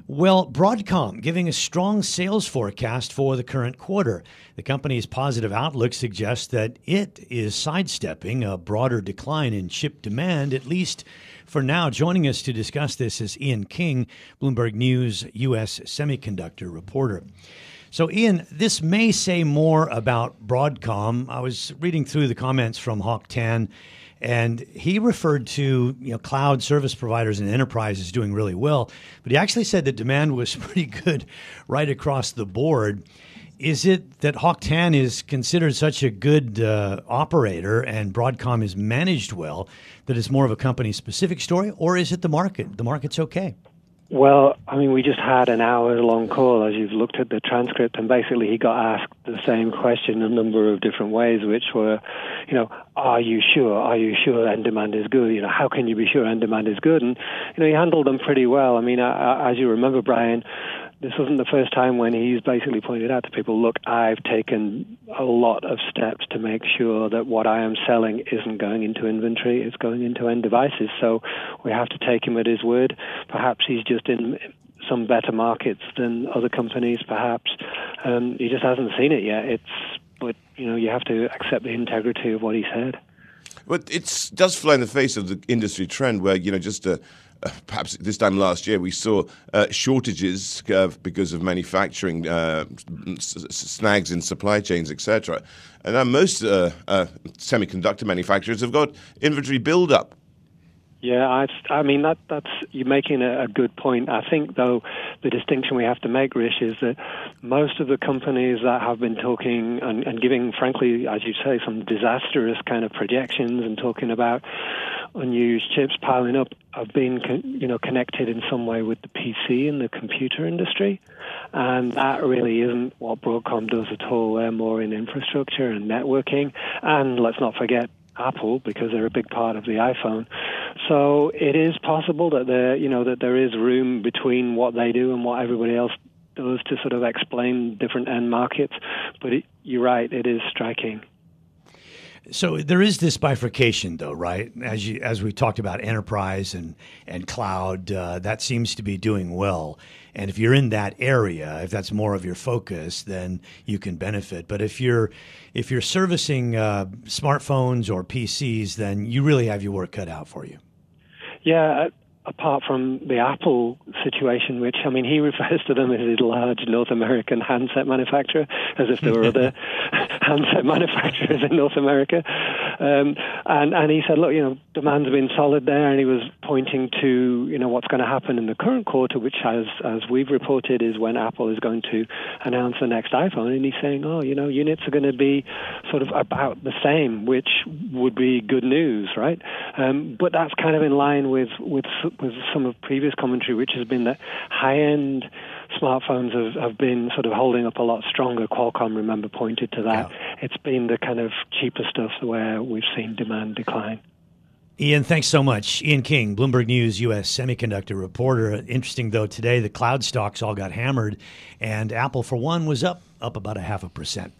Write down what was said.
Well, Broadcom giving a strong sales forecast for the current quarter. The company's positive outlook suggests that it is sidestepping a broader decline in chip demand, at least for now. Joining us to discuss this is Ian King, Bloomberg News U.S. semiconductor reporter. So, Ian, this may say more about Broadcom. I was reading through the comments from Hock Tan, and he referred to cloud service providers and enterprises doing really well, but he actually said that demand was pretty good right across the board. Is it that Hock Tan is considered such a good operator and Broadcom is managed well that it's more of a company-specific story, or is it the market? The market's okay. Well, I mean, we just had an hour-long call, as you've looked at the transcript, and basically he got asked the same question a number of different ways, which were, are you sure? Are you sure end demand is good? How can you be sure end demand is good? And, he handled them pretty well. I mean, as you remember, Brian, this wasn't the first time when he's basically pointed out to people, look, I've taken a lot of steps to make sure that what I am selling isn't going into inventory, it's going into end devices. So we have to take him at his word. Perhaps he's just in some better markets than other companies, perhaps. He just hasn't seen it yet. But you have to accept the integrity of what he said. Well, it does fly in the face of the industry trend where, perhaps this time last year, we saw shortages because of manufacturing snags in supply chains, etc. And now most semiconductor manufacturers have got inventory build-up. Yeah, I mean, that's you're making a good point. I think, though, the distinction we have to make, Rish, is that most of the companies that have been talking and giving, frankly, as you say, some disastrous kind of projections and talking about unused chips piling up have been, connected in some way with the PC and the computer industry. And that really isn't what Broadcom does at all. They're more in infrastructure and networking. And let's not forget Apple, because they're a big part of the iPhone. So it is possible that there is room between what they do and what everybody else does to sort of explain different end markets. But you're right, it is striking. So there is this bifurcation, though, right? As we talked about enterprise and cloud, that seems to be doing well. And if you're in that area, if that's more of your focus, then you can benefit. But if you're servicing smartphones or PCs, then you really have your work cut out for you. Yeah. Apart from the Apple situation, which, I mean, he refers to them as his large North American handset manufacturer, as if there were other handset manufacturers in North America. And he said, look, demand's been solid there, and he was pointing to, what's going to happen in the current quarter, which, as we've reported, is when Apple is going to announce the next iPhone. And he's saying, units are going to be sort of about the same, which would be good news, right? But that's kind of in line with some of previous commentary, which has been that high-end smartphones have been sort of holding up a lot stronger. Qualcomm, remember, pointed to that. Yeah. It's been the kind of cheaper stuff where we've seen demand decline. Ian, thanks so much. Ian King, Bloomberg News U.S. semiconductor reporter. Interesting, though, today the cloud stocks all got hammered, and Apple, for one, was up about 0.5%.